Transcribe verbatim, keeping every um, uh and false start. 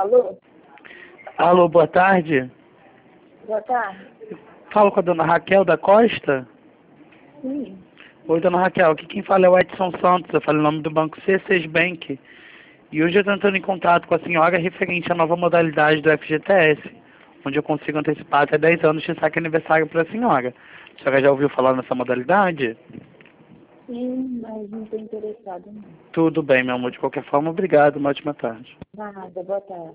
Alô? Alô, boa tarde. Boa tarde. Falo com a dona Raquel da Costa? Sim. Oi, dona Raquel, aqui quem fala é o Edson Santos, eu falo em nome do banco C seis Bank. E hoje eu estou entrando em contato com a senhora referente à nova modalidade do F G T S, onde eu consigo antecipar até dez anos de saque aniversário para a senhora. A senhora já ouviu falar nessa modalidade? Sim, mas não estou interessado não. Tudo bem, meu amor, de qualquer forma, obrigado, uma ótima tarde. Nada, boa tarde.